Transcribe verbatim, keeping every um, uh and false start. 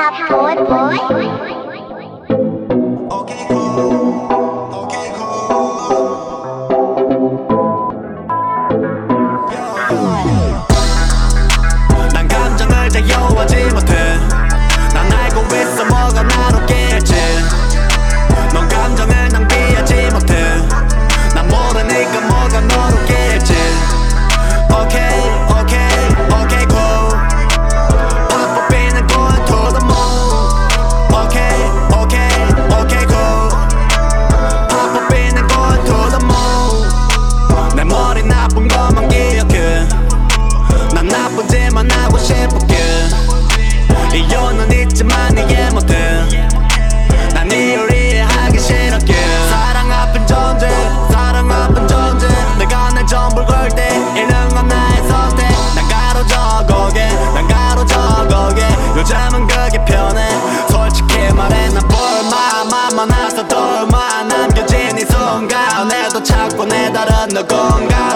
top boy boy. Okay, cool. Okay, cool. 난 감정을 자유하지 못해. 난 알고 있어 뭐가 날 웃길지. 넌 감정을 낭비하지 못해. 난 모르니까 뭐가 널 웃길지. Okay, okay, okay, cool. 팝 뽑히는 going to the moon. Okay, okay, okay, cool. 팝 뽑히는 going to the moon. 내 머리 나쁜 것만 기억해. 난 나쁜 짓만 하고 싶었게. 이유는 있지만 이해 못해. 난 이유를 이해하기 싫었게. 사랑 아픈 존재, 사랑 아픈 존재. 내가 날 전부를 걸 때 잃는 건 나의 선택. 난 가로져 거게, 난 가로져 거게. 요즘은 그게 편해. 솔직히 말해 난 볼만만 많아서 돌만 남겨진 이 순간에도 찾고 내 다른 누군가.